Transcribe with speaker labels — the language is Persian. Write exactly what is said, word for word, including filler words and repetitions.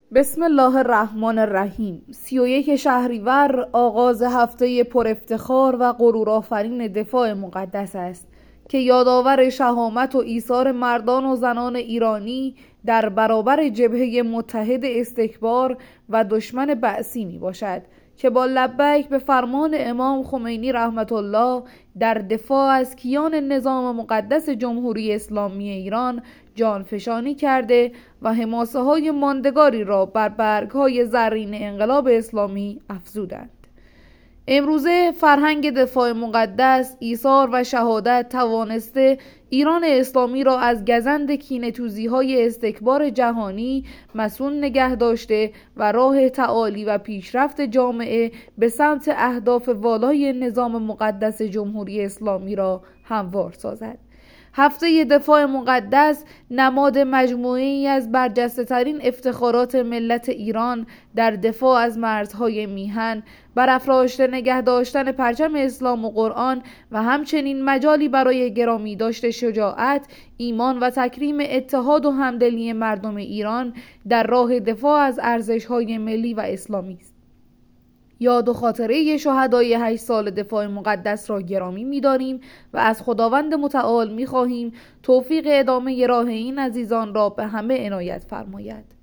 Speaker 1: بسم الله الرحمن الرحیم. سی و یک شهریور آغاز هفته پر افتخار و غرورآفرین دفاع مقدس است که یادآور شهامت و ایثار مردان و زنان ایرانی در برابر جبهه متحد استکبار و دشمن بعثی می باشد که با لبیک به فرمان امام خمینی رحمت الله در دفاع از کیان نظام مقدس جمهوری اسلامی ایران جانفشانی کرده و حماسه های ماندگاری را بر برگ های زرین انقلاب اسلامی افزودند. امروزه فرهنگ دفاع مقدس، ایثار و شهادت توانسته ایران اسلامی را از گزند کینه‌توزی های استکبار جهانی مصون نگه داشته و راه تعالی و پیشرفت جامعه به سمت اهداف والای نظام مقدس جمهوری اسلامی را هموار سازد. هفته دفاع مقدس نماد مجموعه‌ای از برجسته ترین افتخارات ملت ایران در دفاع از مرزهای میهن، برافراشته نگه داشتن پرچم اسلام و قرآن و همچنین مجالی برای گرامی داشته شجاعت، ایمان و تکریم اتحاد و همدلی مردم ایران در راه دفاع از ارزش‌های ملی و اسلامی است. یاد و خاطره شهدای هشت سال دفاع مقدس را گرامی می‌داریم و از خداوند متعال می‌خواهیم توفیق ادامه راه این عزیزان را به همه عنایت فرماید.